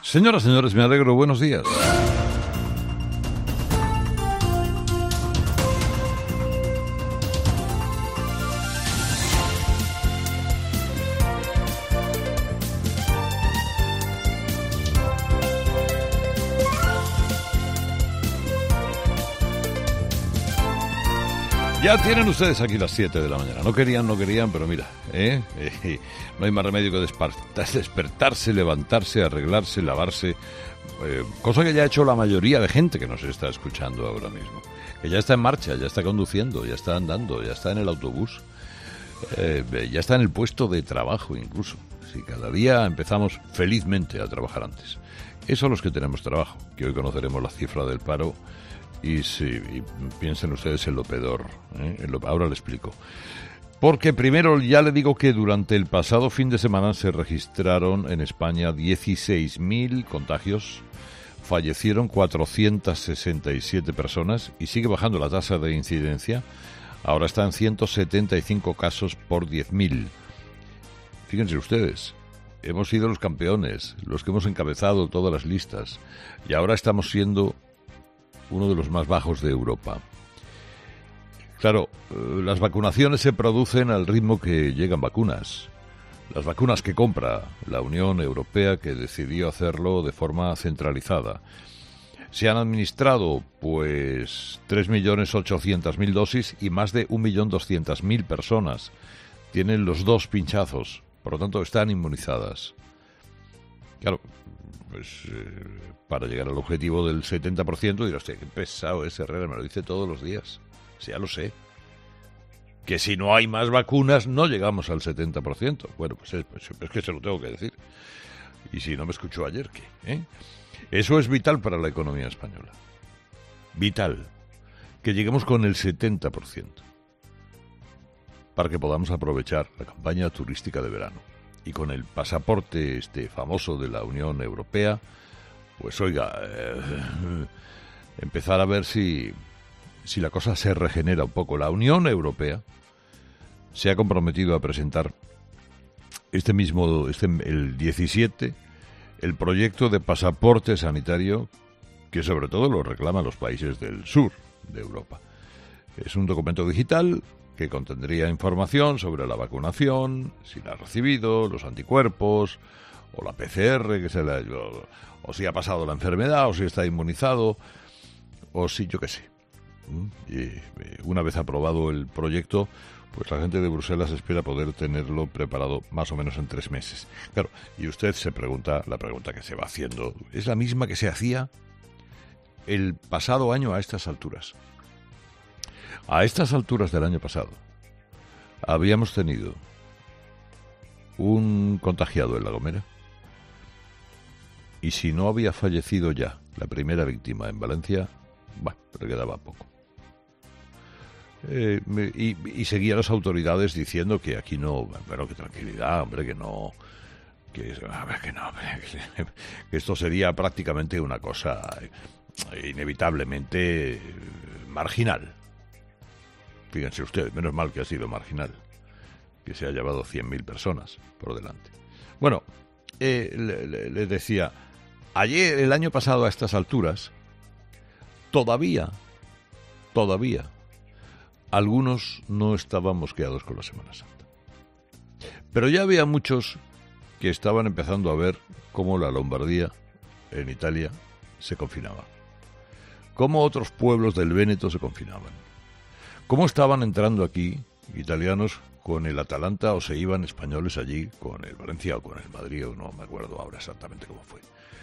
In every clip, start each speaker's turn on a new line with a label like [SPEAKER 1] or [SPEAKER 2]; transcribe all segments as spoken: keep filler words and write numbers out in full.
[SPEAKER 1] Señoras, señores, me alegro. Buenos días. Ya tienen ustedes aquí las siete de la mañana. No querían, no querían, pero mira, ¿eh? Eh, no hay más remedio que despertarse, levantarse, arreglarse, lavarse. Eh, cosa que ya ha hecho la mayoría de gente que nos está escuchando ahora mismo. Que ya está en marcha, ya está conduciendo, ya está andando, ya está en el autobús. Eh, ya está en el puesto de trabajo incluso. Si cada día empezamos felizmente a trabajar antes. Eso los que tenemos trabajo, que hoy conoceremos la cifra del paro. Y sí, y piensen ustedes en lo peor, ¿eh? en lo, ahora le explico. Porque primero ya le digo que durante el pasado fin de semana se registraron en España dieciséis mil contagios, fallecieron cuatrocientas sesenta y siete personas y sigue bajando la tasa de incidencia. Ahora está en ciento setenta y cinco casos por diez mil. Fíjense ustedes, hemos sido los campeones, los que hemos encabezado todas las listas y ahora estamos siendo uno de los más bajos de Europa. Claro, las vacunaciones se producen al ritmo que llegan vacunas. Las vacunas que compra la Unión Europea, que decidió hacerlo de forma centralizada. Se han administrado, pues, tres millones ochocientas mil dosis y más de un millón doscientas mil personas tienen los dos pinchazos, por lo tanto están inmunizadas. Claro, pues eh, para llegar al objetivo del setenta por ciento, dirá usted, qué pesado es Herrera, me lo dice todos los días. Sí, ya lo sé. Que si no hay más vacunas, no llegamos al setenta por ciento. Bueno, pues es, pues es que se lo tengo que decir. Y si no me escuchó ayer, ¿qué? ¿Eh? Eso es vital para la economía española. Vital. Que lleguemos con el setenta por ciento. Para que podamos aprovechar la campaña turística de verano. Y con el pasaporte este famoso de la Unión Europea, pues oiga, eh, empezar a ver si, si la cosa se regenera un poco. La Unión Europea se ha comprometido a presentar este mismo, este, el diecisiete, el proyecto de pasaporte sanitario que sobre todo lo reclaman los países del sur de Europa. Es un documento digital que contendría información sobre la vacunación, si la ha recibido, los anticuerpos, o la P C R, que se la, o, o si ha pasado la enfermedad, o si está inmunizado, o si yo qué sé. Y una vez aprobado el proyecto, pues la gente de Bruselas espera poder tenerlo preparado más o menos en tres meses. Claro, y usted se pregunta, la pregunta que se va haciendo, es la misma que se hacía el pasado año a estas alturas. A estas alturas del año pasado, habíamos tenido un contagiado en La Gomera y si no había fallecido ya la primera víctima en Valencia, bueno, le quedaba poco. Eh, y, y seguían las autoridades diciendo que aquí no, pero que tranquilidad, hombre, que no, que, a ver, que no, que, que esto sería prácticamente una cosa inevitablemente marginal. Fíjense ustedes, menos mal que ha sido marginal, que se ha llevado cien mil personas por delante. Bueno, eh, le, le, le decía, ayer, el año pasado a estas alturas, todavía, todavía, algunos no estaban mosqueados con la Semana Santa. Pero ya había muchos que estaban empezando a ver cómo la Lombardía, en Italia, se confinaba. Cómo otros pueblos del Véneto se confinaban. Cómo estaban entrando aquí italianos con el Atalanta o se iban españoles allí con el Valencia o con el Madrid, o no me acuerdo ahora exactamente cómo fue.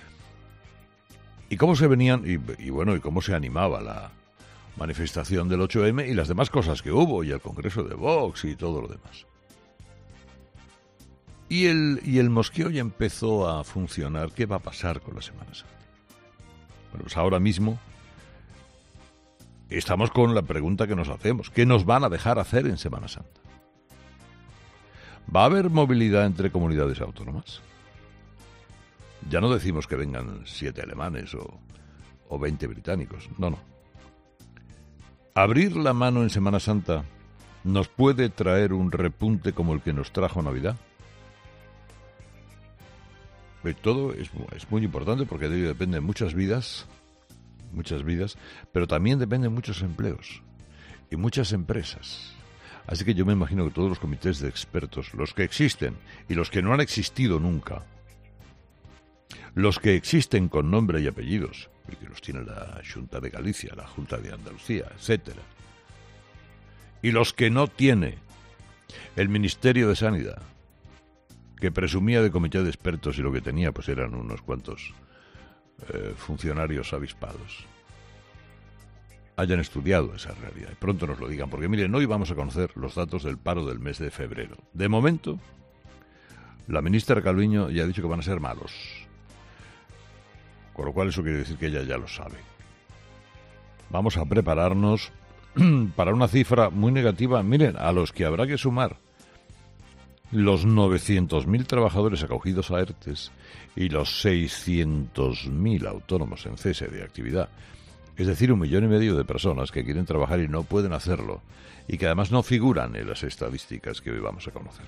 [SPEAKER 1] Y cómo se venían, y, y bueno, y cómo se animaba la manifestación del ocho eme y las demás cosas que hubo, y el Congreso de Vox y todo lo demás. Y el, y el mosqueo ya empezó a funcionar. ¿Qué va a pasar con la Semana Santa? Bueno, pues ahora mismo estamos con la pregunta que nos hacemos. ¿Qué nos van a dejar hacer en Semana Santa? ¿Va a haber movilidad entre comunidades autónomas? Ya no decimos que vengan siete alemanes o, o veinte británicos. No, no. ¿Abrir la mano en Semana Santa nos puede traer un repunte como el que nos trajo Navidad? Todo es, es muy importante porque de ello dependen muchas vidas, muchas vidas, pero también dependen muchos empleos y muchas empresas. Así que yo me imagino que todos los comités de expertos, los que existen y los que no han existido nunca, los que existen con nombre y apellidos, y que los tiene la Xunta de Galicia, la Junta de Andalucía, etcétera, y los que no tiene el Ministerio de Sanidad, que presumía de comité de expertos y lo que tenía pues eran unos cuantos eh, funcionarios avispados, hayan estudiado esa realidad y pronto nos lo digan, porque miren, hoy vamos a conocer los datos del paro del mes de febrero. De momento, la ministra Calviño ya ha dicho que van a ser malos, con lo cual eso quiere decir que ella ya lo sabe. Vamos a prepararnos para una cifra muy negativa, miren, a los que habrá que sumar los novecientos mil trabajadores acogidos a ERTES y los seiscientos mil autónomos en cese de actividad. Es decir, un millón y medio de personas que quieren trabajar y no pueden hacerlo, y que además no figuran en las estadísticas que hoy vamos a conocer.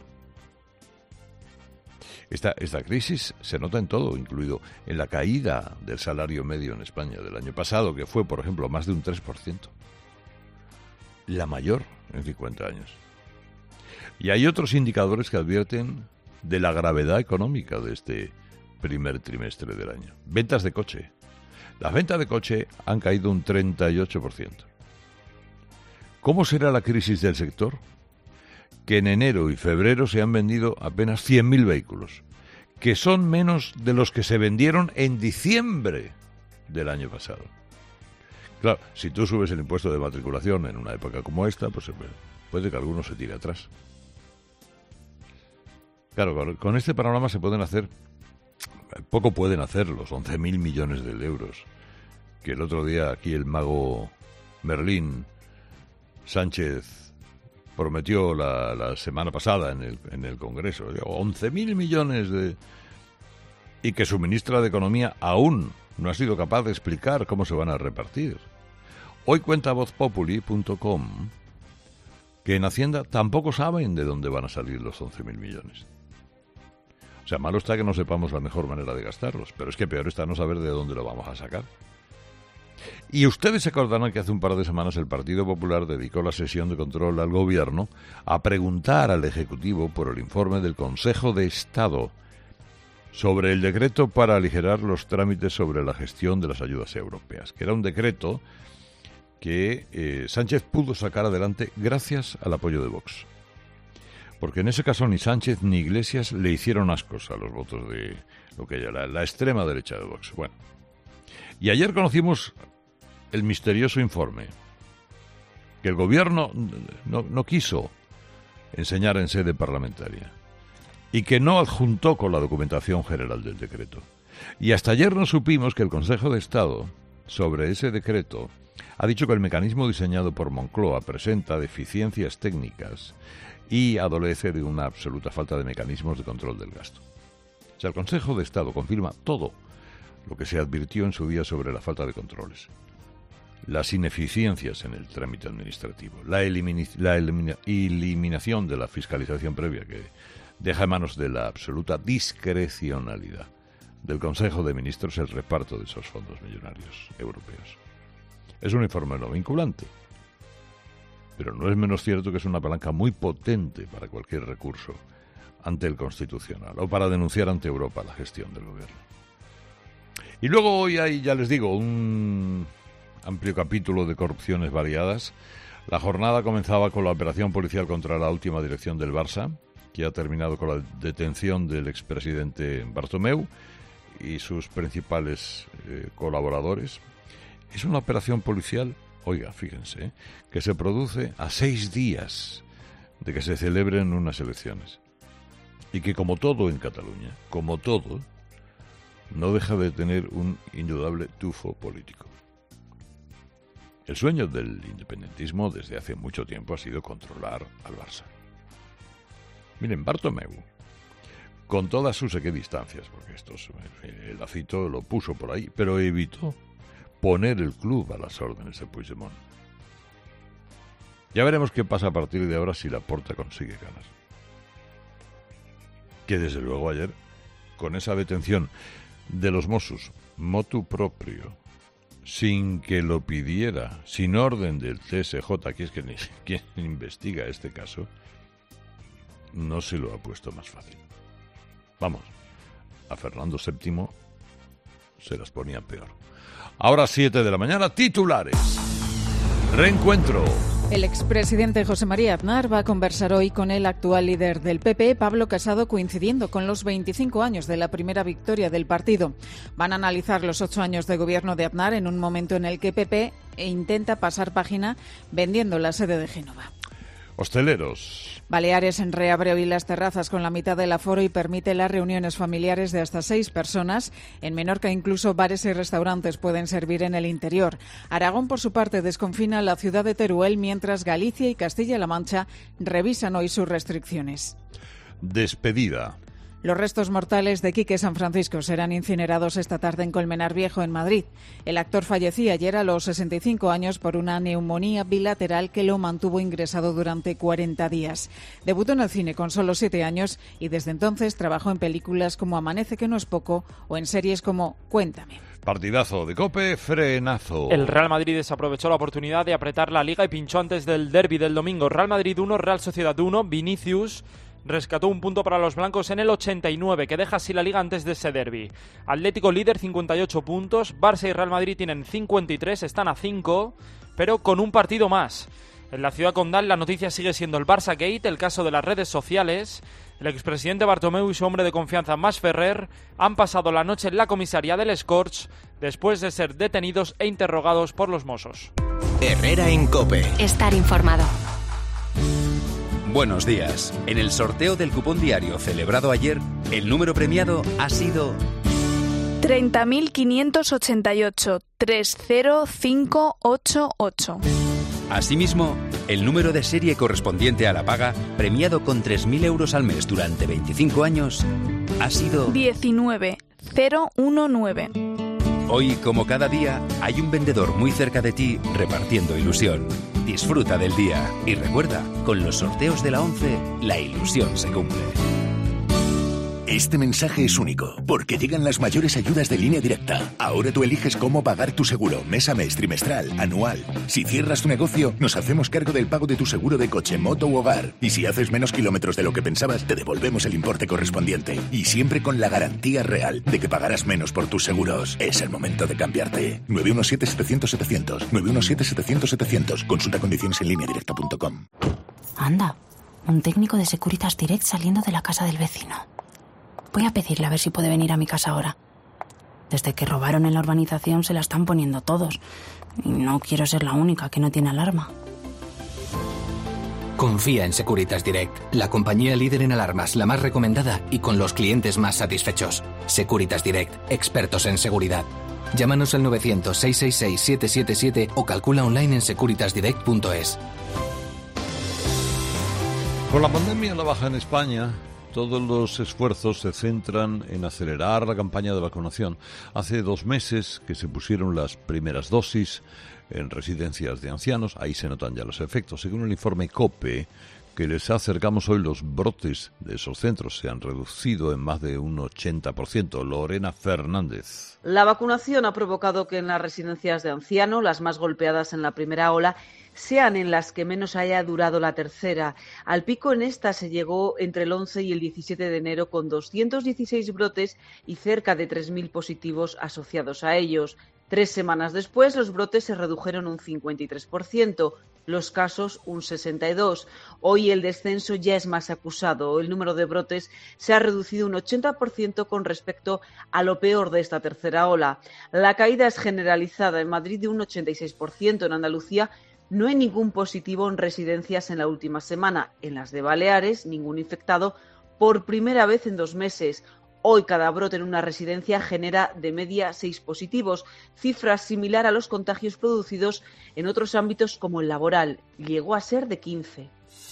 [SPEAKER 1] Esta, esta crisis se nota en todo, incluido en la caída del salario medio en España del año pasado, que fue, por ejemplo, más de un tres por ciento. La mayor en cincuenta años. Y hay otros indicadores que advierten de la gravedad económica de este primer trimestre del año. Ventas de coche. Las ventas de coche han caído un treinta y ocho por ciento. ¿Cómo será la crisis del sector? Que en enero y febrero se han vendido apenas cien mil vehículos, que son menos de los que se vendieron en diciembre del año pasado. Claro, si tú subes el impuesto de matriculación en una época como esta, pues puede que alguno se tire atrás. Claro, con este panorama se pueden hacer, poco pueden hacer los once mil millones de euros que el otro día aquí el mago Merlín Sánchez prometió la, la semana pasada en el, en el Congreso. once mil millones de... Y que su ministra de Economía aún no ha sido capaz de explicar cómo se van a repartir. Hoy cuenta voz populi punto com que en Hacienda tampoco saben de dónde van a salir los once mil millones. O sea, malo está que no sepamos la mejor manera de gastarlos, pero es que peor está no saber de dónde lo vamos a sacar. Y ustedes se acordarán que hace un par de semanas el Partido Popular dedicó la sesión de control al Gobierno a preguntar al Ejecutivo por el informe del Consejo de Estado sobre el decreto para aligerar los trámites sobre la gestión de las ayudas europeas, que era un decreto que eh, Sánchez pudo sacar adelante gracias al apoyo de Vox. Porque en ese caso ni Sánchez ni Iglesias le hicieron ascos a los votos de lo que era la, la extrema derecha de Vox. Bueno, y ayer conocimos el misterioso informe que el Gobierno no, no quiso enseñar en sede parlamentaria y que no adjuntó con la documentación general del decreto. Y hasta ayer no supimos que el Consejo de Estado, sobre ese decreto, ha dicho que el mecanismo diseñado por Moncloa presenta deficiencias técnicas y adolece de una absoluta falta de mecanismos de control del gasto. O sea, el Consejo de Estado confirma todo lo que se advirtió en su día sobre la falta de controles, las ineficiencias en el trámite administrativo, la, elimini- la elimina- eliminación de la fiscalización previa que deja en manos de la absoluta discrecionalidad del Consejo de Ministros el reparto de esos fondos millonarios europeos. Es un informe no vinculante, pero no es menos cierto que es una palanca muy potente para cualquier recurso ante el Constitucional o para denunciar ante Europa la gestión del Gobierno. Y luego hoy hay, ya les digo, un amplio capítulo de corrupciones variadas. La jornada comenzaba con la operación policial contra la última dirección del Barça, que ha terminado con la detención del expresidente Bartomeu y sus principales eh, colaboradores. Es una operación policial, oiga, fíjense, ¿eh? que se produce a seis días de que se celebren unas elecciones. Y que, como todo en Cataluña, como todo, no deja de tener un indudable tufo político. El sueño del independentismo desde hace mucho tiempo ha sido controlar al Barça. Miren, Bartomeu, con todas sus equidistancias, porque esto el Lacito lo puso por ahí, pero evitó poner el club a las órdenes de Puigdemont. Ya veremos qué pasa a partir de ahora si Laporta consigue ganar. Que desde luego ayer con esa detención de los Mossos, motu proprio, sin que lo pidiera, sin orden del T S J, que es quien, quien investiga este caso, no se lo ha puesto más fácil. Vamos, a Fernando séptimo se las ponía peor. Ahora siete de la mañana, titulares. Reencuentro.
[SPEAKER 2] El expresidente José María Aznar va a conversar hoy con el actual líder del P P, Pablo Casado, coincidiendo con los veinticinco años de la primera victoria del partido. Van a analizar los ocho años de gobierno de Aznar en un momento en el que P P intenta pasar página vendiendo la sede de Génova.
[SPEAKER 1] Hosteleros.
[SPEAKER 2] Baleares reabre hoy las terrazas con la mitad del aforo y permite las reuniones familiares de hasta seis personas. En Menorca incluso bares y restaurantes pueden servir en el interior. Aragón, por su parte, desconfina la ciudad de Teruel, mientras Galicia y Castilla-La Mancha revisan hoy sus restricciones.
[SPEAKER 1] Despedida.
[SPEAKER 2] Los restos mortales de Quique San Francisco serán incinerados esta tarde en Colmenar Viejo, en Madrid. El actor fallecía ayer a los sesenta y cinco años por una neumonía bilateral que lo mantuvo ingresado durante cuarenta días. Debutó en el cine con solo siete años y desde entonces trabajó en películas como Amanece, que no es poco, o en series como Cuéntame.
[SPEAKER 1] Partidazo de COPE, frenazo.
[SPEAKER 3] El Real Madrid desaprovechó la oportunidad de apretar la Liga y pinchó antes del derbi del domingo. Real Madrid uno, Real Sociedad uno, Vinicius rescató un punto para los blancos en el ochenta y nueve, que deja así la Liga antes de ese derbi. Atlético líder, cincuenta y ocho puntos. Barça y Real Madrid tienen cincuenta y tres, están a cinco, pero con un partido más. En la ciudad condal la noticia sigue siendo el Barça Gate, el caso de las redes sociales. El expresidente Bartomeu y su hombre de confianza, Mas Ferrer, han pasado la noche en la comisaría del Scorch después de ser detenidos e interrogados por los Mossos.
[SPEAKER 4] Herrera en COPE.
[SPEAKER 5] Estar informado.
[SPEAKER 4] Buenos días. En el sorteo del cupón diario celebrado ayer, el número premiado ha sido
[SPEAKER 6] treinta mil quinientos ochenta y ocho, tres cero cinco ocho ocho.
[SPEAKER 4] Asimismo, el número de serie correspondiente a la paga, premiado con tres mil euros al mes durante veinticinco años, ha sido
[SPEAKER 6] diecinueve cero diecinueve.
[SPEAKER 4] Hoy, como cada día, hay un vendedor muy cerca de ti repartiendo ilusión. Disfruta del día y recuerda, con los sorteos de la ONCE, la ilusión se cumple.
[SPEAKER 7] Este mensaje es único, porque llegan las mayores ayudas de Línea Directa. Ahora tú eliges cómo pagar tu seguro, mes a mes, trimestral, anual. Si cierras tu negocio, nos hacemos cargo del pago de tu seguro de coche, moto u hogar. Y si haces menos kilómetros de lo que pensabas, te devolvemos el importe correspondiente. Y siempre con la garantía real de que pagarás menos por tus seguros. Es el momento de cambiarte. nueve uno siete, setecientos, setecientos. nueve uno siete, setecientos, setecientos. Consulta condiciones en línea directa punto com.
[SPEAKER 5] Anda, un técnico de Securitas Direct saliendo de la casa del vecino. Voy a pedirle a ver si puede venir a mi casa ahora. Desde que robaron en la urbanización se la están poniendo todos. Y no quiero ser la única que no tiene alarma.
[SPEAKER 8] Confía en Securitas Direct, la compañía líder en alarmas, la más recomendada y con los clientes más satisfechos. Securitas Direct, expertos en seguridad. Llámanos al novecientos, seiscientos sesenta y seis, setecientos setenta y siete o calcula online en securitas direct punto es.
[SPEAKER 1] Con la pandemia a la baja en España, todos los esfuerzos se centran en acelerar la campaña de vacunación. Hace dos meses que se pusieron las primeras dosis en residencias de ancianos. Ahí se notan ya los efectos. Según el informe COPE que les acercamos hoy, los brotes de esos centros se han reducido en más de un ochenta por ciento. Lorena Fernández.
[SPEAKER 9] La vacunación ha provocado que en las residencias de ancianos, las más golpeadas en la primera ola, sean en las que menos haya durado la tercera. Al pico en esta se llegó entre el once y el diecisiete de enero con doscientos dieciséis brotes y cerca de tres mil positivos asociados a ellos. Tres semanas después, los brotes se redujeron un cincuenta y tres por ciento, los casos un sesenta y dos por ciento. Hoy el descenso ya es más acusado. El número de brotes se ha reducido un ochenta por ciento con respecto a lo peor de esta tercera ola. La caída es generalizada en Madrid de un ochenta y seis por ciento, en Andalucía no hay ningún positivo en residencias en la última semana. En las de Baleares, ningún infectado por primera vez en dos meses. Hoy cada brote en una residencia genera de media seis positivos, cifra similar a los contagios producidos en otros ámbitos como el laboral. Llegó a ser de quince.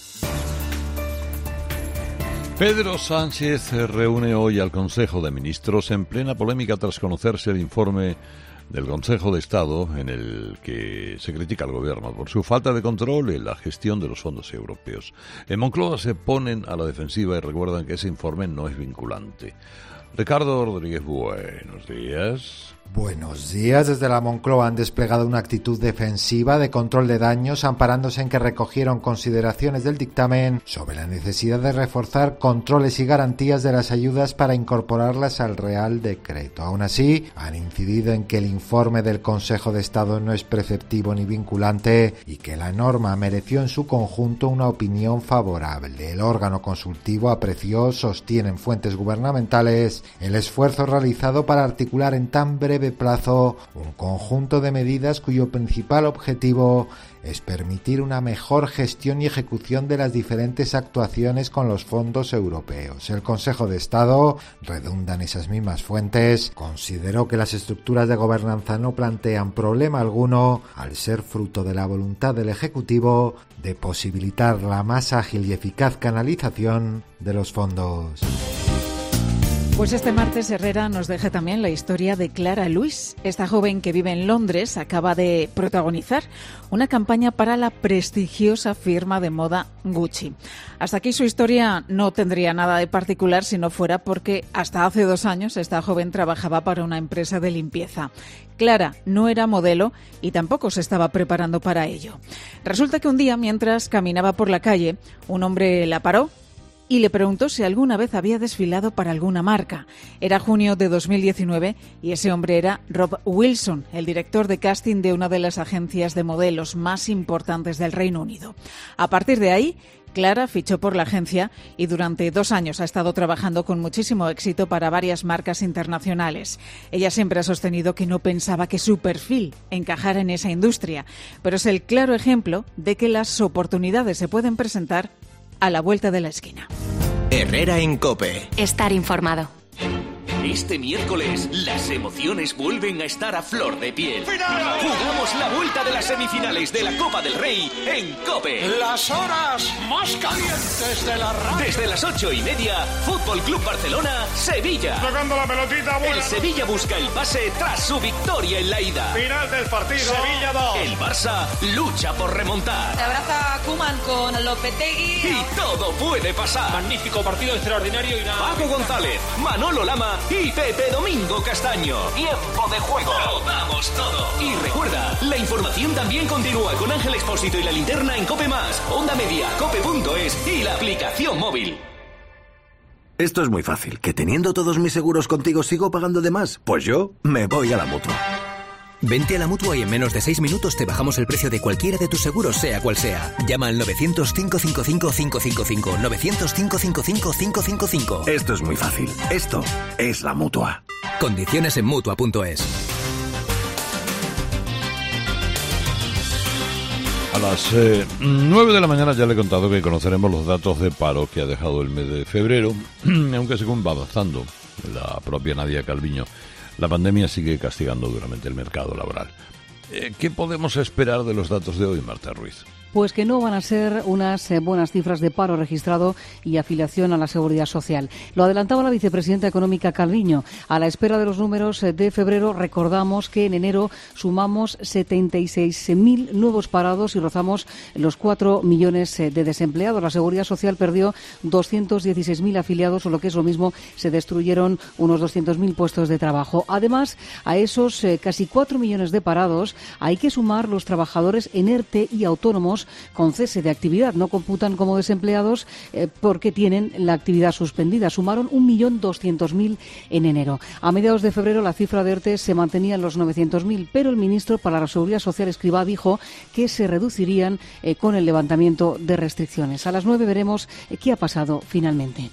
[SPEAKER 1] Pedro Sánchez reúne hoy al Consejo de Ministros en plena polémica tras conocerse el informe del Consejo de Estado en el que se critica al Gobierno por su falta de control en la gestión de los fondos europeos. En Moncloa se ponen a la defensiva y recuerdan que ese informe no es vinculante. Ricardo Rodríguez, buenos días.
[SPEAKER 10] Buenos días. Desde la Moncloa han desplegado una actitud defensiva de control de daños, amparándose en que recogieron consideraciones del dictamen sobre la necesidad de reforzar controles y garantías de las ayudas para incorporarlas al Real Decreto. Aún así, han incidido en que el informe del Consejo de Estado no es preceptivo ni vinculante y que la norma mereció en su conjunto una opinión favorable. El órgano consultivo apreció, sostienen fuentes gubernamentales, el esfuerzo realizado para articular en tan breve plazo un conjunto de medidas cuyo principal objetivo es permitir una mejor gestión y ejecución de las diferentes actuaciones con los fondos europeos. El Consejo de Estado, redundan esas mismas fuentes, consideró que las estructuras de gobernanza no plantean problema alguno al ser fruto de la voluntad del Ejecutivo de posibilitar la más ágil y eficaz canalización de los fondos.
[SPEAKER 2] Pues este martes Herrera nos deja también la historia de Clara Luis. Esta joven que vive en Londres acaba de protagonizar una campaña para la prestigiosa firma de moda Gucci. Hasta aquí su historia no tendría nada de particular si no fuera porque hasta hace dos años esta joven trabajaba para una empresa de limpieza. Clara no era modelo y tampoco se estaba preparando para ello. Resulta que un día, mientras caminaba por la calle, un hombre la paró y le preguntó si alguna vez había desfilado para alguna marca. Era junio de dos mil diecinueve y ese hombre era Rob Wilson, el director de casting de una de las agencias de modelos más importantes del Reino Unido. A partir de ahí, Clara fichó por la agencia y durante dos años ha estado trabajando con muchísimo éxito para varias marcas internacionales. Ella siempre ha sostenido que no pensaba que su perfil encajara en esa industria, pero es el claro ejemplo de que las oportunidades se pueden presentar a la vuelta de la esquina.
[SPEAKER 11] Herrera en COPE.
[SPEAKER 12] Estar informado.
[SPEAKER 11] Este miércoles, las emociones vuelven a estar a flor de piel. ¡Final! Jugamos la vuelta de las semifinales de la Copa del Rey en COPE.
[SPEAKER 13] Las horas más calientes de la radio.
[SPEAKER 11] Desde las ocho y media, Fútbol Club Barcelona, Sevilla.
[SPEAKER 13] Tocando la pelotita, buena.
[SPEAKER 11] El Sevilla busca el pase tras su victoria en la ida.
[SPEAKER 13] Final del partido. Sevilla dos.
[SPEAKER 11] El Barça lucha por remontar.
[SPEAKER 14] Se abraza Koeman con Lopetegui.
[SPEAKER 11] Y todo puede pasar.
[SPEAKER 3] Magnífico partido, extraordinario y nada.
[SPEAKER 11] Paco González, Manolo Lama y Pepe Domingo Castaño. Tiempo de juego. Lo damos todo. Y recuerda, la información también continúa con Ángel Expósito y la linterna en COPE más, Onda Media, cope punto es y la aplicación móvil.
[SPEAKER 15] Esto es muy fácil. ¿Que teniendo todos mis seguros contigo sigo pagando de más? Pues yo me voy a la Mutua.
[SPEAKER 8] Vente a la Mutua y en menos de seis minutos te bajamos el precio de cualquiera de tus seguros, sea cual sea. Llama al novecientos, cinco cinco cinco, cinco cinco cinco, novecientos, cinco cinco cinco, cinco cinco cinco.
[SPEAKER 15] Esto es muy fácil. Esto es la Mutua.
[SPEAKER 8] Condiciones en Mutua punto es.
[SPEAKER 1] A las eh, nueve de la mañana ya le he contado que conoceremos los datos de paro que ha dejado el mes de febrero, aunque según va avanzando la propia Nadia Calviño, la pandemia sigue castigando duramente el mercado laboral. Eh, ¿Qué podemos esperar de los datos de hoy, Marta Ruiz?
[SPEAKER 16] Pues que no van a ser unas eh, buenas cifras de paro registrado y afiliación a la Seguridad Social. Lo adelantaba la vicepresidenta económica Calviño. A la espera de los números eh, de febrero, recordamos que en enero sumamos setenta y seis mil nuevos parados y rozamos los cuatro millones eh, de desempleados. La Seguridad Social perdió doscientos dieciséis mil afiliados, o lo que es lo mismo, se destruyeron unos doscientos mil puestos de trabajo. Además, a esos eh, casi cuatro millones de parados hay que sumar los trabajadores en ERTE y autónomos con cese de actividad. No computan como desempleados eh, porque tienen la actividad suspendida. Sumaron un millón doscientos mil en enero. A mediados de febrero la cifra de ERTE se mantenía en los novecientos mil, pero el ministro para la Seguridad Social, Escrivá, dijo que se reducirían eh, con el levantamiento de restricciones. A las nueve veremos eh, qué ha pasado finalmente.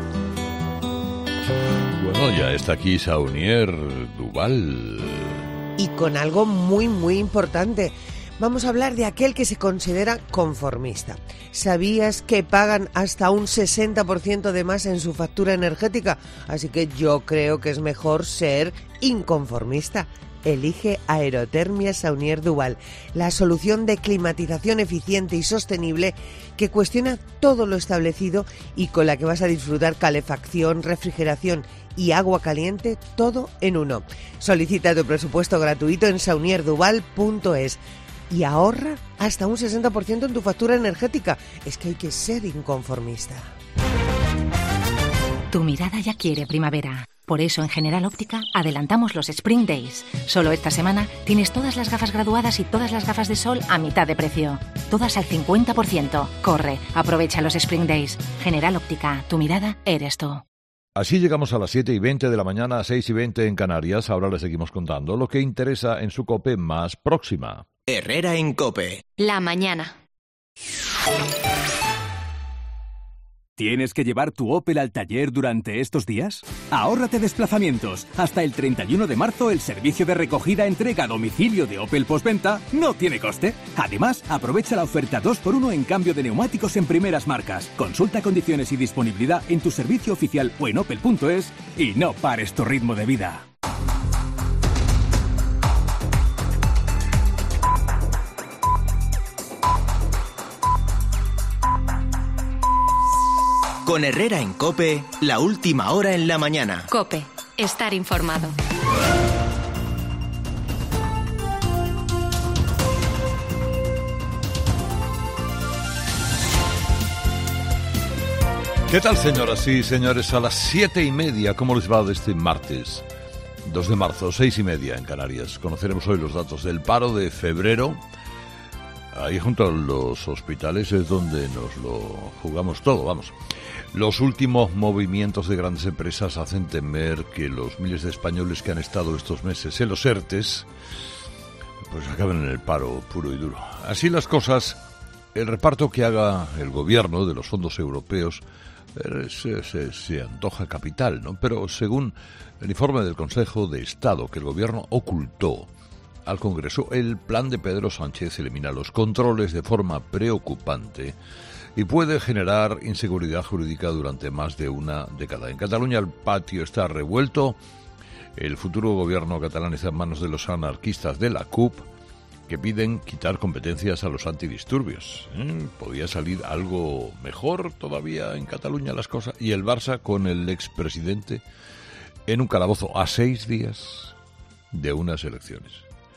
[SPEAKER 1] Bueno, ya está aquí Saunier Duval.
[SPEAKER 17] Y con algo muy, muy importante. Vamos a hablar de aquel que se considera conformista. ¿Sabías que pagan hasta un sesenta por ciento de más en su factura energética? Así que yo creo que es mejor ser inconformista. Elige Aerotermia Saunier Duval, la solución de climatización eficiente y sostenible que cuestiona todo lo establecido y con la que vas a disfrutar calefacción, refrigeración y agua caliente, todo en uno. Solicita tu presupuesto gratuito en saunier duval punto es. Y ahorra hasta un sesenta por ciento en tu factura energética. Es que hay que ser inconformista.
[SPEAKER 12] Tu mirada ya quiere primavera. Por eso en General Óptica adelantamos los Spring Days. Solo esta semana tienes todas las gafas graduadas y todas las gafas de sol a mitad de precio. Todas al cincuenta por ciento. Corre, aprovecha los Spring Days. General Óptica, tu mirada eres tú.
[SPEAKER 1] Así llegamos a las siete y veinte de la mañana, seis y veinte en Canarias. Ahora les seguimos contando lo que interesa en su COPE más próxima.
[SPEAKER 11] Herrera en COPE.
[SPEAKER 18] La mañana.
[SPEAKER 19] ¿Tienes que llevar tu Opel al taller durante estos días? Ahórrate desplazamientos. Hasta el treinta y uno de marzo el servicio de recogida-entrega a domicilio de Opel Postventa no tiene coste. Además, aprovecha la oferta dos por uno en cambio de neumáticos en primeras marcas. Consulta condiciones y disponibilidad en tu servicio oficial o en opel punto es y no pares tu ritmo de vida.
[SPEAKER 11] Con Herrera en COPE, la última hora en la mañana.
[SPEAKER 18] COPE, estar informado.
[SPEAKER 1] ¿Qué tal, señoras y señores? A las siete y media, ¿cómo les va de este martes? dos de marzo, seis y media en Canarias. Conoceremos hoy los datos del paro de febrero. Ahí junto a los hospitales es donde nos lo jugamos todo, vamos. Los últimos movimientos de grandes empresas hacen temer que los miles de españoles que han estado estos meses en los ERTES pues acaben en el paro puro y duro. Así las cosas, el reparto que haga el gobierno de los fondos europeos eh, se, se, se antoja capital, ¿no? Pero según el informe del Consejo de Estado que el gobierno ocultó al Congreso, el plan de Pedro Sánchez elimina los controles de forma preocupante y puede generar inseguridad jurídica durante más de una década. En Cataluña el patio está revuelto. El futuro gobierno catalán está en manos de los anarquistas de la CUP, que piden quitar competencias a los antidisturbios. ¿Eh? Podía salir algo mejor todavía en Cataluña las cosas. Y el Barça con el expresidente en un calabozo a seis días de unas elecciones.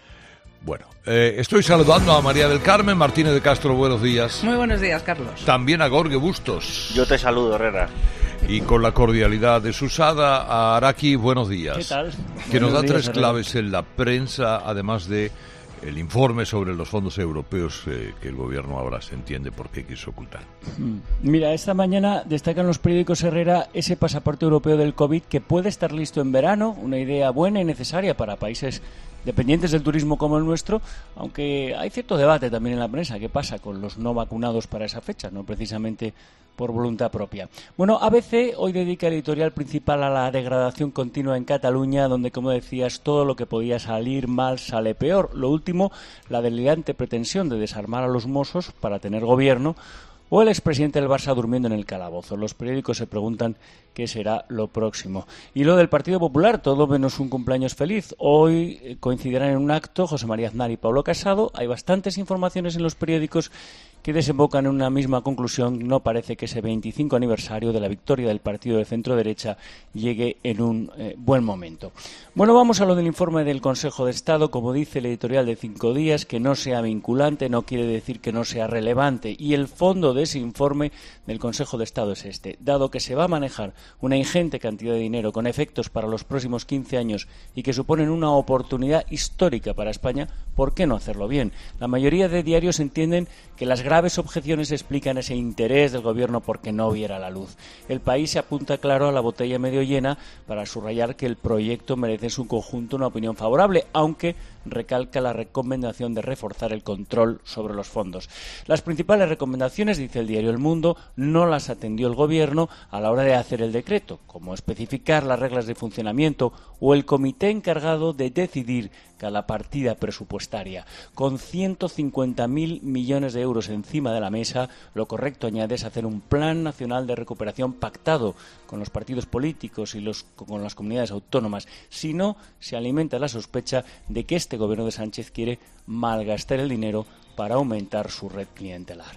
[SPEAKER 1] Bueno, eh, estoy saludando a María del Carmen Martínez de Castro, buenos días.
[SPEAKER 20] Muy buenos días, Carlos.
[SPEAKER 1] También a Gorge Bustos.
[SPEAKER 21] Yo te saludo, Herrera.
[SPEAKER 1] Y con la cordialidad desusada a Araki, buenos días.
[SPEAKER 21] ¿Qué tal?
[SPEAKER 1] Que
[SPEAKER 21] Buenos
[SPEAKER 1] nos da
[SPEAKER 21] días,
[SPEAKER 1] tres
[SPEAKER 21] Herrera.
[SPEAKER 1] claves en la prensa, además de el informe sobre los fondos europeos eh, que el gobierno ahora se entiende por qué quiso ocultar.
[SPEAKER 21] Mira, esta mañana destacan los periódicos, Herrera, ese pasaporte europeo del COVID que puede estar listo en verano, una idea buena y necesaria para países dependientes del turismo como el nuestro, aunque hay cierto debate también en la prensa. ¿Qué pasa con los no vacunados para esa fecha? No precisamente por voluntad propia. Bueno, A B C hoy dedica el editorial principal a la degradación continua en Cataluña, donde, como decías, todo lo que podía salir mal sale peor. Lo último, la delirante pretensión de desarmar a los Mossos para tener gobierno, o el expresidente del Barça durmiendo en el calabozo. Los periódicos se preguntan qué será lo próximo. Y lo del Partido Popular, todo menos un cumpleaños feliz. Hoy coincidirán en un acto José María Aznar y Pablo Casado. Hay bastantes informaciones en los periódicos que desembocan en una misma conclusión. No parece que ese veinticinco aniversario de la victoria del partido de centro-derecha llegue en un eh, buen momento. Bueno, vamos a lo del informe del Consejo de Estado. Como dice el editorial de Cinco Días, que no sea vinculante no quiere decir que no sea relevante. Y el fondo de ese informe del Consejo de Estado es este. Dado que se va a manejar una ingente cantidad de dinero con efectos para los próximos quince años y que suponen una oportunidad histórica para España, ¿por qué no hacerlo bien? La mayoría de diarios entienden que las graves objeciones explican ese interés del gobierno porque no viera la luz. El País se apunta claro a la botella medio llena para subrayar que el proyecto merece en su conjunto una opinión favorable, aunque recalca la recomendación de reforzar el control sobre los fondos. Las principales recomendaciones, dice el diario El Mundo, no las atendió el Gobierno a la hora de hacer el decreto, como especificar las reglas de funcionamiento o el comité encargado de decidir cada partida presupuestaria. Con ciento cincuenta mil millones de euros encima de la mesa, lo correcto, añade, es hacer un plan nacional de recuperación pactado con los partidos políticos y los, con las comunidades autónomas. Si no, se alimenta la sospecha de que este gobierno de Sánchez quiere malgastar el dinero para aumentar su red clientelar.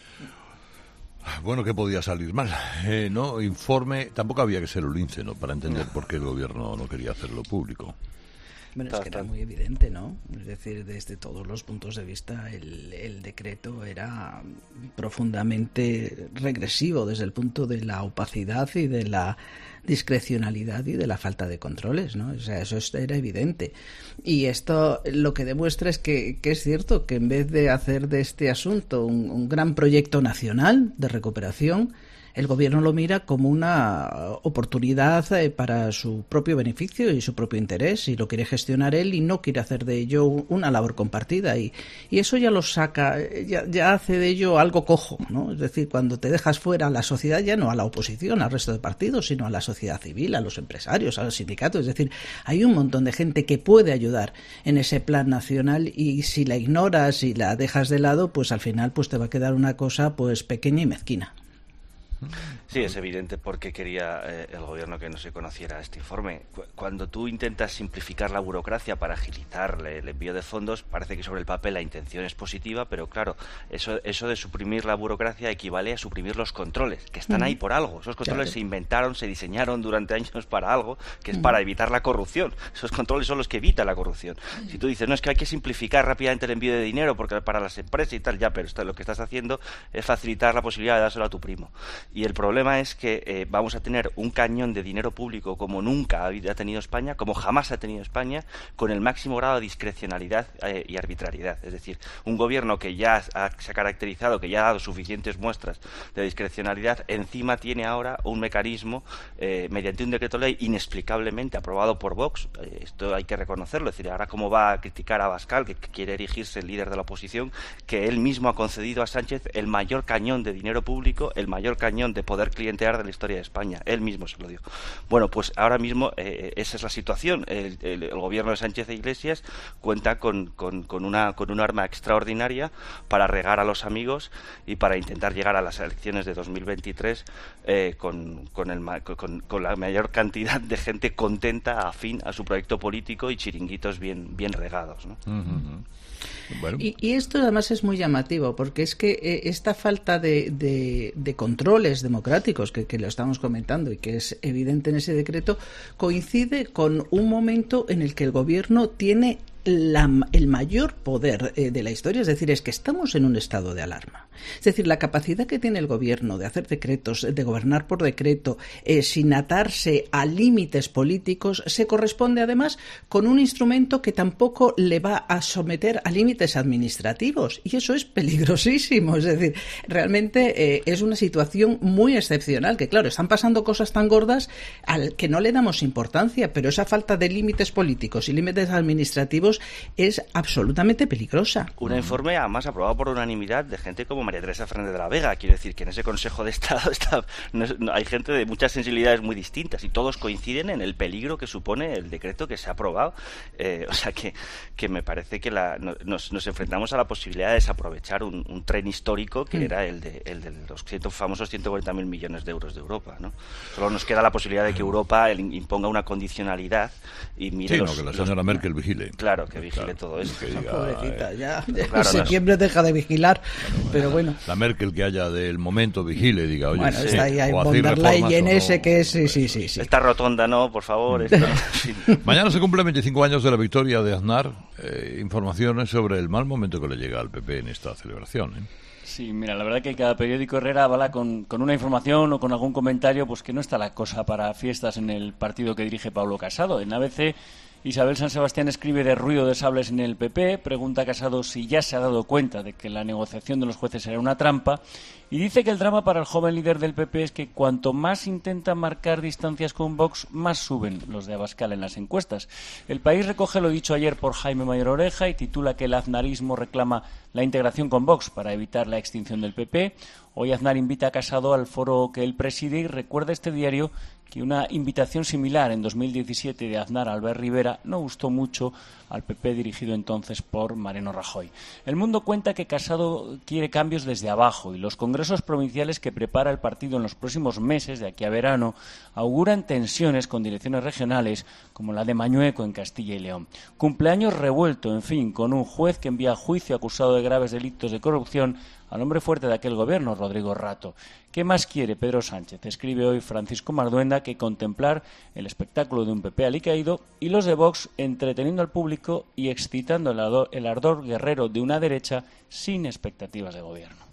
[SPEAKER 1] Bueno, ¿qué podía salir mal? Eh, no, informe, tampoco había que ser un lince, ¿no?, para entender por qué el gobierno no quería hacerlo público.
[SPEAKER 20] Bueno, es que era muy evidente, ¿no? Es decir, desde todos los puntos de vista, el, el decreto era profundamente regresivo desde el punto de la opacidad y de la discrecionalidad y de la falta de controles, ¿no? O sea, eso era evidente. Y esto lo que demuestra es que, que es cierto que en vez de hacer de este asunto un, un gran proyecto nacional de recuperación, el gobierno lo mira como una oportunidad para su propio beneficio y su propio interés, y lo quiere gestionar él y no quiere hacer de ello una labor compartida, y, y eso ya lo saca, ya, ya hace de ello algo cojo, ¿no? Es decir, cuando te dejas fuera a la sociedad, ya no a la oposición, al resto de partidos, sino a la sociedad civil, a los empresarios, a los sindicatos. Es decir, hay un montón de gente que puede ayudar en ese plan nacional, y si la ignoras y la dejas de lado, pues al final pues te va a quedar una cosa pues pequeña y mezquina.
[SPEAKER 22] Sí, es evidente porque quería eh, el gobierno que no se conociera este informe. Cuando tú intentas simplificar la burocracia para agilizar el envío de fondos, parece que sobre el papel la intención es positiva, pero claro, eso, eso de suprimir la burocracia equivale a suprimir los controles, que están ahí por algo. Esos controles claro. se inventaron, se diseñaron durante años para algo, que es para evitar la corrupción. Esos controles son los que evitan la corrupción. Si tú dices, no, es que hay que simplificar rápidamente el envío de dinero porque para las empresas y tal, ya, pero esto, lo que estás haciendo es facilitar la posibilidad de dárselo a tu primo. Y el problema El problema es que eh, vamos a tener un cañón de dinero público como nunca ha tenido España, como jamás ha tenido España, con el máximo grado de discrecionalidad eh, y arbitrariedad. Es decir, un gobierno que ya ha, se ha caracterizado, que ya ha dado suficientes muestras de discrecionalidad, encima tiene ahora un mecanismo eh, mediante un decreto ley inexplicablemente aprobado por Vox. Eh, esto hay que reconocerlo. Es decir, ahora cómo va a criticar a Abascal, que, que quiere erigirse el líder de la oposición, que él mismo ha concedido a Sánchez el mayor cañón de dinero público, el mayor cañón de poder clientear de la historia de España. Él mismo se lo dio. Bueno, pues ahora mismo eh, esa es la situación. El, el, el gobierno de Sánchez e Iglesias cuenta con, con, con, una, con un arma extraordinaria para regar a los amigos y para intentar llegar a las elecciones de dos mil veintitrés eh, con, con, el, con, con la mayor cantidad de gente contenta, afín a su proyecto político y chiringuitos bien, bien regados, ¿no? Uh-huh.
[SPEAKER 20] Bueno. Y, y esto además es muy llamativo, porque es que eh, esta falta de, de, de controles democráticos que, que lo estamos comentando y que es evidente en ese decreto, coincide con un momento en el que el gobierno tiene La, el mayor poder eh, de la historia. Es decir, es que estamos en un estado de alarma. Es decir, la capacidad que tiene el gobierno de hacer decretos, de gobernar por decreto, eh, sin atarse a límites políticos, se corresponde además con un instrumento que tampoco le va a someter a límites administrativos, y eso es peligrosísimo. Es decir, realmente eh, es una situación muy excepcional, que claro, están pasando cosas tan gordas al que no le damos importancia, pero esa falta de límites políticos y límites administrativos es absolutamente peligrosa.
[SPEAKER 22] Un informe además aprobado por unanimidad de gente como María Teresa Fernández de la Vega. Quiero decir que en ese Consejo de Estado está, no es, no, hay gente de muchas sensibilidades muy distintas y todos coinciden en el peligro que supone el decreto que se ha aprobado. Eh, o sea que, que me parece que la, nos, nos enfrentamos a la posibilidad de desaprovechar un, un tren histórico que mm. era el de, el de los ciento, famosos ciento cuarenta mil millones de euros de Europa, ¿no? Solo nos queda la posibilidad de que Europa el, imponga una condicionalidad y mire
[SPEAKER 1] sí,
[SPEAKER 22] los,
[SPEAKER 1] no, que la señora
[SPEAKER 22] los,
[SPEAKER 1] Merkel vigile.
[SPEAKER 22] Claro, que vigile claro, todo esto.
[SPEAKER 20] Diga, pobrecita, ya, ya
[SPEAKER 22] claro,
[SPEAKER 20] en septiembre no, deja de vigilar, bueno, pero bueno.
[SPEAKER 1] La Merkel que haya del momento vigile, diga, oye,
[SPEAKER 20] bueno,
[SPEAKER 1] sí,
[SPEAKER 20] está ahí, hay von der Leyen ese que es, sí, sí, sí, sí.
[SPEAKER 22] Esta rotonda no, por favor. Esto no.
[SPEAKER 1] Mañana se cumplen veinticinco años de la victoria de Aznar. Eh, informaciones sobre el mal momento que le llega al P P en esta celebración, ¿eh?
[SPEAKER 21] Sí, mira, la verdad que cada periódico Herrera avala con, con una información o con algún comentario, pues que no está la cosa para fiestas en el partido que dirige Pablo Casado. En A B C, Isabel San Sebastián escribe de ruido de sables en el P P, pregunta a Casado si ya se ha dado cuenta de que la negociación de los jueces era una trampa, y dice que el drama para el joven líder del P P es que cuanto más intenta marcar distancias con Vox, más suben los de Abascal en las encuestas. El País recoge lo dicho ayer por Jaime Mayor Oreja y titula que el aznarismo reclama la integración con Vox para evitar la extinción del P P. Hoy Aznar invita a Casado al foro que él preside y recuerda este diario que una invitación similar en dos mil diecisiete de Aznar a Albert Rivera no gustó mucho al P P dirigido entonces por Mariano Rajoy. El Mundo cuenta que Casado quiere cambios desde abajo y los congresos provinciales que prepara el partido en los próximos meses, de aquí a verano, auguran tensiones con direcciones regionales como la de Mañueco en Castilla y León. Cumpleaños revuelto, en fin, con un juez que envía a juicio acusado de graves delitos de corrupción al hombre fuerte de aquel gobierno, Rodrigo Rato. ¿Qué más quiere Pedro Sánchez? Escribe hoy Francisco Marduenda que contemplar el espectáculo de un P P alicaído y los de Vox entreteniendo al público y excitando el ardor, el ardor guerrero de una derecha sin expectativas de gobierno.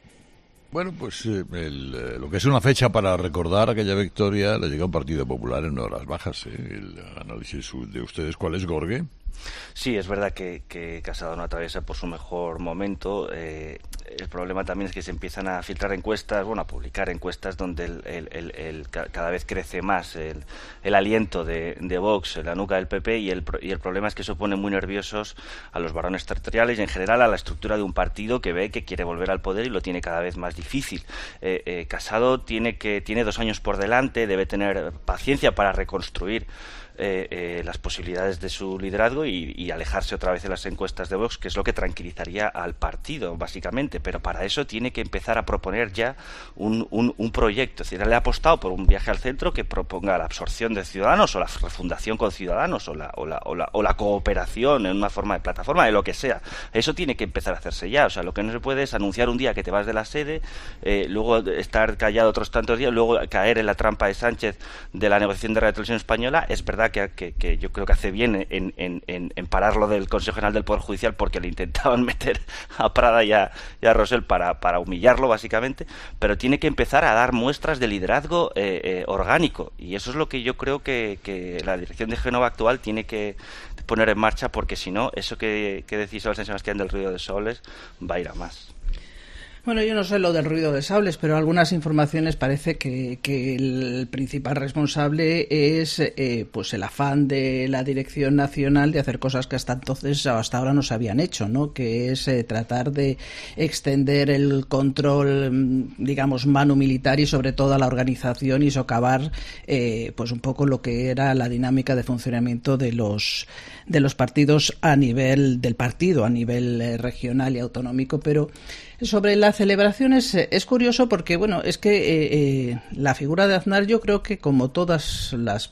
[SPEAKER 1] Bueno, pues eh, el, eh, lo que es una fecha para recordar aquella victoria le llega a un Partido Popular en horas bajas. ¿eh? El análisis de ustedes, ¿cuál es, Gorge?
[SPEAKER 22] Sí, es verdad que, que Casado no atraviesa por su mejor momento. Eh, el problema también es que se empiezan a filtrar encuestas, bueno, a publicar encuestas donde el, el, el, el, cada vez crece más el, el aliento de, de Vox en la nuca del P P y el, y el problema es que eso pone muy nerviosos a los varones territoriales y en general a la estructura de un partido que ve que quiere volver al poder y lo tiene cada vez más difícil. Eh, eh, Casado tiene, que, tiene dos años por delante, debe tener paciencia para reconstruir Eh, eh, las posibilidades de su liderazgo y, y alejarse otra vez de las encuestas de Vox, que es lo que tranquilizaría al partido, básicamente. Pero para eso tiene que empezar a proponer ya un, un, un proyecto. Es decir, le ha apostado por un viaje al centro que proponga la absorción de Ciudadanos o la refundación con Ciudadanos o la, o la, o la, o la cooperación en una forma de plataforma, de lo que sea. Eso tiene que empezar a hacerse ya. O sea, lo que no se puede es anunciar un día que te vas de la sede, eh, luego estar callado otros tantos días, luego caer en la trampa de Sánchez de la negociación de Radio Televisión Española. Es verdad Que, que, que yo creo que hace bien en, en, en, en pararlo del Consejo General del Poder Judicial porque le intentaban meter a Prada y a, y a Rosell para, para humillarlo básicamente, pero tiene que empezar a dar muestras de liderazgo eh, eh, orgánico y eso es lo que yo creo que, que la dirección de Génova actual tiene que poner en marcha porque si no, eso que, que decís San Sebastián del ruido de sables va a ir a más.
[SPEAKER 20] Bueno, yo no sé lo del ruido de sables, pero algunas informaciones parece que, que el principal responsable es eh, pues el afán de la Dirección Nacional de hacer cosas que hasta entonces o hasta ahora no se habían hecho, ¿no? Que es eh, tratar de extender el control, digamos, manu militar y sobre todo a la organización y socavar eh, pues un poco lo que era la dinámica de funcionamiento de los de los partidos a nivel del partido, a nivel eh, regional y autonómico, pero sobre las celebraciones eh, es curioso porque, bueno, es que eh, eh, la figura de Aznar yo creo que como todas las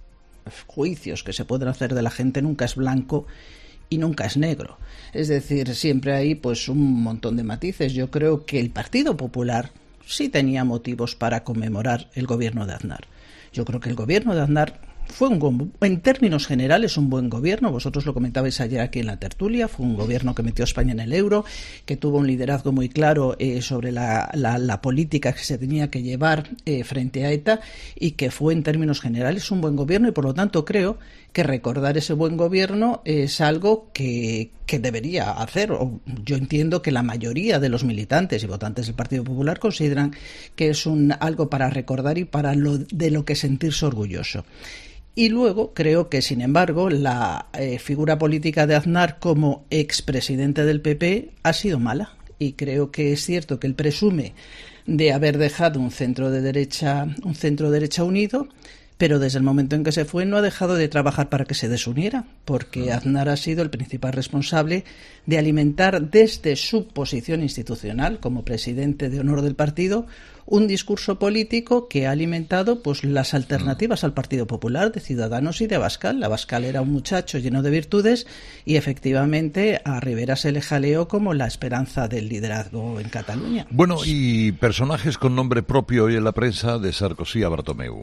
[SPEAKER 20] juicios que se pueden hacer de la gente nunca es blanco y nunca es negro. Es decir, siempre hay pues un montón de matices. Yo creo que el Partido Popular sí tenía motivos para conmemorar el gobierno de Aznar. Yo creo que el gobierno de Aznar fue un, en términos generales un buen gobierno, vosotros lo comentabais ayer aquí en la tertulia, fue un gobierno que metió a España en el euro, que tuvo un liderazgo muy claro eh, sobre la, la, la política que se tenía que llevar eh, frente a ETA y que fue en términos generales un buen gobierno y por lo tanto creo que recordar ese buen gobierno es algo que, que debería hacer. Yo entiendo que la mayoría de los militantes y votantes del Partido Popular consideran que es un, algo para recordar y para lo, de lo que sentirse orgulloso. Y luego creo que, sin embargo, la eh, figura política de Aznar como expresidente del P P ha sido mala. Y creo que es cierto que él presume de haber dejado un centro de derecha, un centro derecha unido, pero desde el momento en que se fue no ha dejado de trabajar para que se desuniera, porque Aznar ha sido el principal responsable de alimentar desde su posición institucional como presidente de honor del partido un discurso político que ha alimentado pues las alternativas al Partido Popular de Ciudadanos y de Abascal. Abascal era un muchacho lleno de virtudes y efectivamente a Rivera se le jaleó como la esperanza del liderazgo en Cataluña.
[SPEAKER 1] Bueno, y personajes con nombre propio hoy en la prensa de Sarkozy a Bartomeu.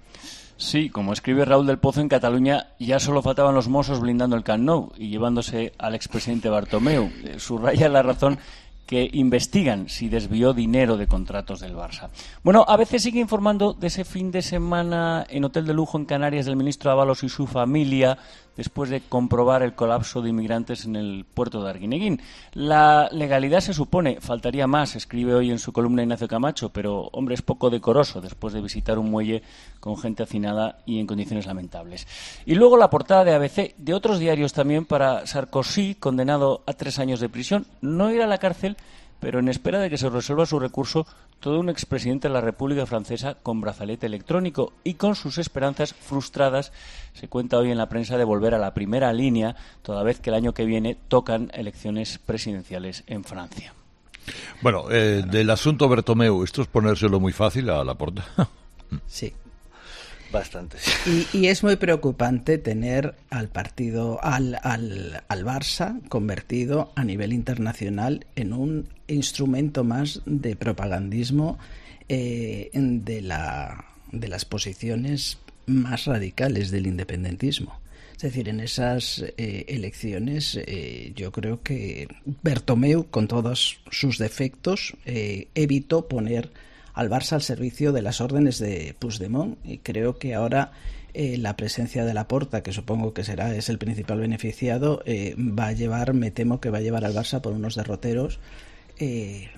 [SPEAKER 21] Sí, como escribe Raúl del Pozo, en Cataluña ya solo faltaban los Mossos blindando el Camp Nou y llevándose al expresidente Bartomeu. Subraya La Razón que investigan si desvió dinero de contratos del Barça. Bueno, a veces sigue informando de ese fin de semana en hotel de lujo en Canarias del ministro Ábalos y su familia después de comprobar el colapso de inmigrantes en el puerto de Arguineguín. La legalidad se supone, faltaría más, escribe hoy en su columna Ignacio Camacho, pero, hombre, es poco decoroso después de visitar un muelle con gente hacinada y en condiciones lamentables. Y luego la portada de A B C, de otros diarios también, para Sarkozy, condenado a tres años de prisión, no ir a la cárcel, pero en espera de que se resuelva su recurso, todo un expresidente de la República Francesa con brazalete electrónico y con sus esperanzas frustradas, se cuenta hoy en la prensa, de volver a la primera línea, toda vez que el año que viene tocan elecciones presidenciales en Francia.
[SPEAKER 1] Bueno, eh, del asunto Bartomeu, esto es ponérselo muy fácil a Laporta.
[SPEAKER 20] Sí.
[SPEAKER 22] Bastante.
[SPEAKER 20] Y, y es muy preocupante tener al partido, al, al, al Barça convertido a nivel internacional en un instrumento más de propagandismo eh, de, la, de las posiciones más radicales del independentismo. Es decir, en esas eh, elecciones eh, yo creo que Bertomeu, con todos sus defectos, eh, evitó poner al Barça al servicio de las órdenes de Puigdemont, y creo que ahora eh, la presencia de Laporta, que supongo que será es el principal beneficiado, eh, va a llevar, me temo que va a llevar al Barça por unos derroteros Eh,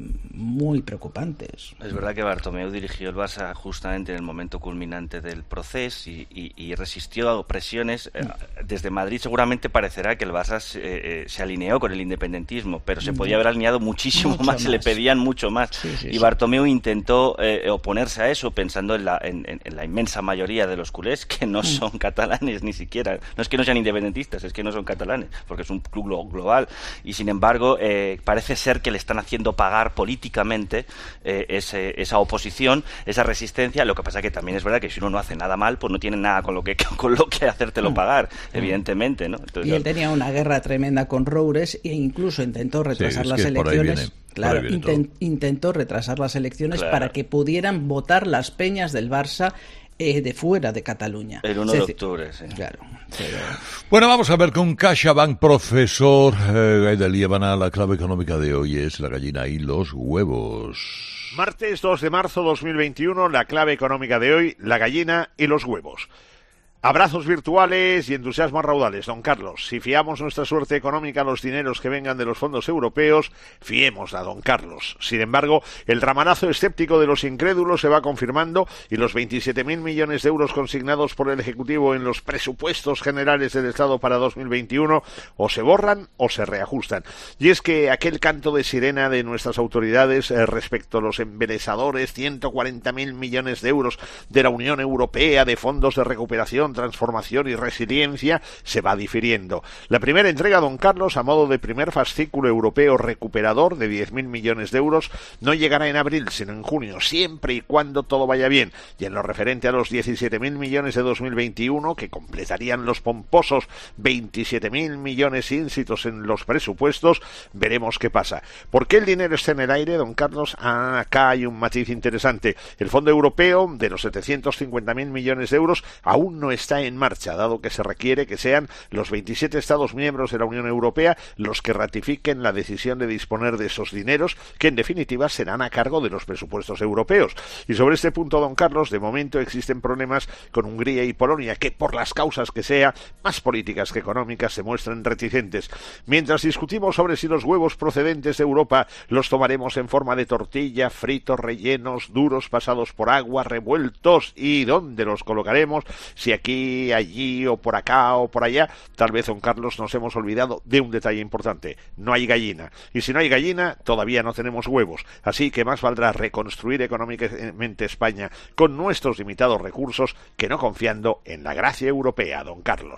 [SPEAKER 20] muy preocupantes.
[SPEAKER 22] Es verdad que Bartomeu dirigió el Barça justamente en el momento culminante del proceso y, y, y resistió a presiones. Desde Madrid seguramente parecerá que el Barça se, eh, se alineó con el independentismo, pero se podía haber alineado muchísimo mucho más, más, se le pedían mucho más. Sí, sí, y Bartomeu sí. intentó eh, oponerse a eso pensando en la, en, en la inmensa mayoría de los culés que no son mm. catalanes ni siquiera. No es que no sean independentistas, es que no son catalanes, porque es un club global. Y sin embargo, eh, parece ser que le están haciendo pagar políticamente eh, ese, esa oposición, esa resistencia. Lo que pasa que también es verdad que si uno no hace nada mal, pues no tiene nada con lo que con lo que hacértelo pagar, mm. evidentemente, ¿no? Entonces,
[SPEAKER 20] y él tenía una guerra tremenda con Roures e incluso intentó retrasar sí, las elecciones. Viene, claro, intent, intentó retrasar las elecciones claro. para que pudieran votar las peñas del Barça Eh, de fuera de Cataluña.
[SPEAKER 22] El uno de octubre, sí.
[SPEAKER 20] Claro. Pero...
[SPEAKER 1] Bueno, vamos a ver con CaixaBank, profesor eh, Gaida Liébana. La clave económica de hoy es la gallina y los huevos.
[SPEAKER 13] Martes dos de marzo dos mil veintiuno, la clave económica de hoy, la gallina y los huevos. Abrazos virtuales y entusiasmo a raudales, don Carlos. Si fiamos nuestra suerte económica a los dineros que vengan de los fondos europeos, fiemos a don Carlos. Sin embargo, el ramanazo escéptico de los incrédulos se va confirmando y los veintisiete mil millones de euros consignados por el Ejecutivo en los presupuestos generales del Estado para dos mil veintiuno o se borran o se reajustan. Y es que aquel canto de sirena de nuestras autoridades eh, respecto a los embelesadores ciento cuarenta mil millones de euros de la Unión Europea de fondos de recuperación, transformación y resiliencia se va difiriendo. La primera entrega, don Carlos, a modo de primer fascículo europeo recuperador de diez mil millones de euros, no llegará en abril, sino en junio, siempre y cuando todo vaya bien. Y en lo referente a los diecisiete mil millones de dos mil veintiuno, que completarían los pomposos veintisiete mil millones íncitos en los presupuestos, veremos qué pasa. ¿Por qué el dinero está en el aire, don Carlos? Ah, acá hay un matiz interesante. El Fondo Europeo, de los setecientos cincuenta mil millones de euros, aún no está en marcha, dado que se requiere que sean los veintisiete Estados miembros de la Unión Europea los que ratifiquen la decisión de disponer de esos dineros, que en definitiva serán a cargo de los presupuestos europeos. Y sobre este punto, don Carlos, de momento existen problemas con Hungría y Polonia, que por las causas que sea, más políticas que económicas, se muestran reticentes. Mientras discutimos sobre si los huevos procedentes de Europa los tomaremos en forma de tortilla, fritos, rellenos, duros, pasados por agua, revueltos, y dónde los colocaremos, si aquí, allí o por acá o por allá, tal vez, don Carlos, nos hemos olvidado de un detalle importante: no hay gallina, y si no hay gallina todavía no tenemos huevos, así que más valdrá reconstruir económicamente España con nuestros limitados recursos que no confiando en la gracia europea, don Carlos.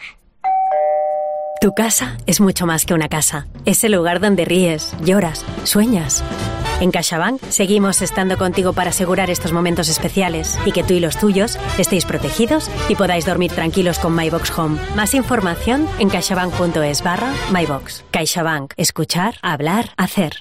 [SPEAKER 4] Tu casa es mucho más que una casa. Es el lugar donde ríes, lloras, sueñas. En CaixaBank seguimos estando contigo para asegurar estos momentos especiales y que tú y los tuyos estéis protegidos y podáis dormir tranquilos con MyBox Home. Más información en caixabank.es barra MyBox. CaixaBank. Escuchar, hablar, hacer.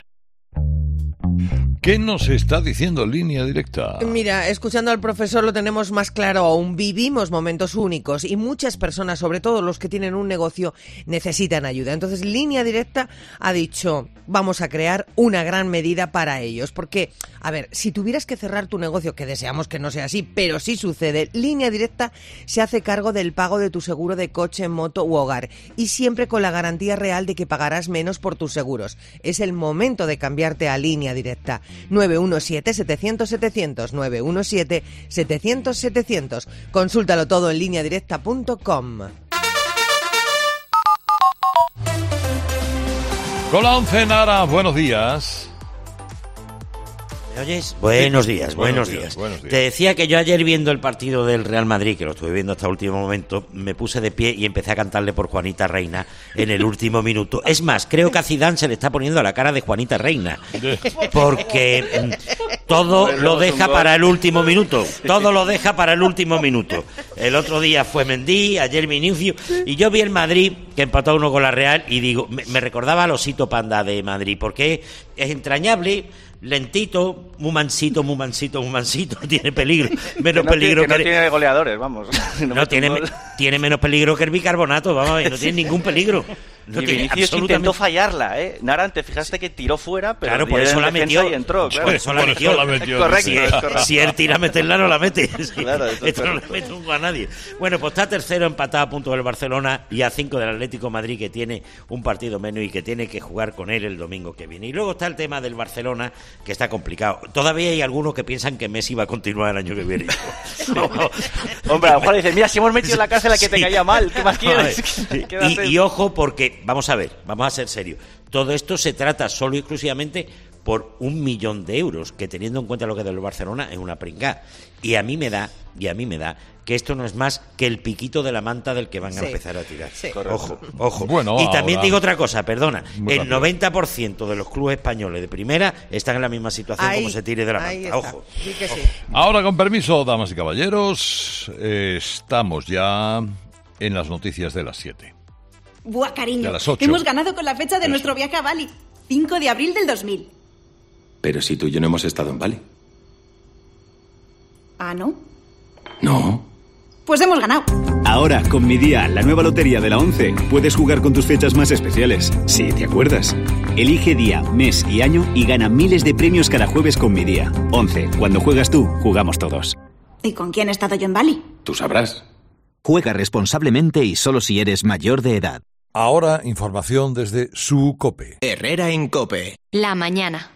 [SPEAKER 1] ¿Qué nos está diciendo Línea Directa?
[SPEAKER 17] Mira, escuchando al profesor lo tenemos más claro aún. Vivimos momentos únicos y muchas personas, sobre todo los que tienen un negocio, necesitan ayuda. Entonces, Línea Directa ha dicho, vamos a crear una gran medida para ellos. Porque, a ver, si tuvieras que cerrar tu negocio, que deseamos que no sea así, pero sí sucede, Línea Directa se hace cargo del pago de tu seguro de coche, moto u hogar. Y siempre con la garantía real de que pagarás menos por tus seguros. Es el momento de cambiarte a Línea Directa. nueve uno siete, setecientos, setecientos, nueve uno siete, setecientos, setecientos. Consúltalo todo en línea directa punto com.
[SPEAKER 1] Con la once, Nara, buenos días.
[SPEAKER 6] ¿Me oyes? Buenos días, buenos, buenos días. días. Buenos días. Te decía que yo ayer viendo el partido del Real Madrid, que lo estuve viendo hasta el último momento, me puse de pie y empecé a cantarle por Juanita Reina en el último minuto. Es más, creo que a Zidane se le está poniendo la cara de Juanita Reina, porque todo lo deja para el último minuto. Todo lo deja para el último minuto. El otro día fue Mendy, ayer Vinicius, y yo vi el Madrid que empató a uno con la Real y digo, me, me recordaba al osito panda de Madrid, porque es entrañable, lentito, muy mansito, muy mansito, muy mansito, tiene peligro, menos
[SPEAKER 22] que no
[SPEAKER 6] peligro
[SPEAKER 22] tiene, que,
[SPEAKER 6] que
[SPEAKER 22] no tiene goleadores, vamos.
[SPEAKER 6] No, no tiene, tiene menos peligro que el bicarbonato, vamos, no tiene ningún peligro. No
[SPEAKER 22] y
[SPEAKER 6] tiene
[SPEAKER 22] Vinicius
[SPEAKER 6] absolutamente...
[SPEAKER 22] intentó fallarla, ¿eh? Naran, te fijaste que tiró fuera, pero
[SPEAKER 6] claro, por eso la metió
[SPEAKER 22] y entró, claro.
[SPEAKER 6] Por eso la metió.
[SPEAKER 22] Eso la metió. Correcto,
[SPEAKER 6] si,
[SPEAKER 22] es correcto.
[SPEAKER 6] si él tira a meterla, no la mete.
[SPEAKER 22] Claro,
[SPEAKER 6] esto no le mete un gol a nadie. Bueno, pues está tercero empatado a punto del Barcelona y a cinco del Atlético de Madrid, que tiene un partido menos y que tiene que jugar con él el domingo que viene. Y luego está el tema del Barcelona, que está complicado. Todavía hay algunos que piensan que Messi va a continuar el año que viene. No.
[SPEAKER 22] Hombre, a lo mejor dicen, mira, si hemos metido en la cárcel a que te caía mal, ¿qué más quieres?
[SPEAKER 6] y, y ojo, porque, vamos a ver, vamos a ser serios. Todo esto se trata solo y exclusivamente por un millón de euros, que teniendo en cuenta lo que es del Barcelona es una pringada. Y a mí me da, y a mí me da, que esto no es más que el piquito de la manta del que van a sí. empezar a tirar. Sí. Ojo, ojo.
[SPEAKER 1] Bueno,
[SPEAKER 6] y también
[SPEAKER 1] ahora...
[SPEAKER 6] digo otra cosa, perdona,
[SPEAKER 1] Muy
[SPEAKER 6] el
[SPEAKER 1] rápido.
[SPEAKER 6] noventa por ciento de los clubes españoles de primera están en la misma situación
[SPEAKER 17] Ahí,
[SPEAKER 6] como se tire de la
[SPEAKER 17] ahí
[SPEAKER 6] manta.
[SPEAKER 17] está.
[SPEAKER 6] Ojo.
[SPEAKER 17] Sí que sí.
[SPEAKER 1] Ahora, con permiso, damas y caballeros, eh, estamos ya en las noticias de las siete.
[SPEAKER 5] Buah, cariño,
[SPEAKER 1] De las ocho.
[SPEAKER 5] hemos ganado con la fecha de
[SPEAKER 1] Eso.
[SPEAKER 5] nuestro viaje a Bali, cinco de abril del dos mil.
[SPEAKER 7] Pero si tú y yo no hemos estado en Bali.
[SPEAKER 5] ¿Ah, no?
[SPEAKER 7] No.
[SPEAKER 5] Pues hemos ganado.
[SPEAKER 19] Ahora, con Mi Día, la nueva lotería de la once, puedes jugar con tus fechas más especiales. Sí, ¿te acuerdas? Elige día, mes y año y gana miles de premios cada jueves con Mi Día. once. Cuando juegas tú, jugamos todos.
[SPEAKER 5] ¿Y con quién he estado yo en Bali?
[SPEAKER 7] Tú sabrás.
[SPEAKER 23] Juega responsablemente y solo si eres mayor de edad.
[SPEAKER 1] Ahora, información desde su COPE.
[SPEAKER 23] Herrera en COPE.
[SPEAKER 18] La mañana.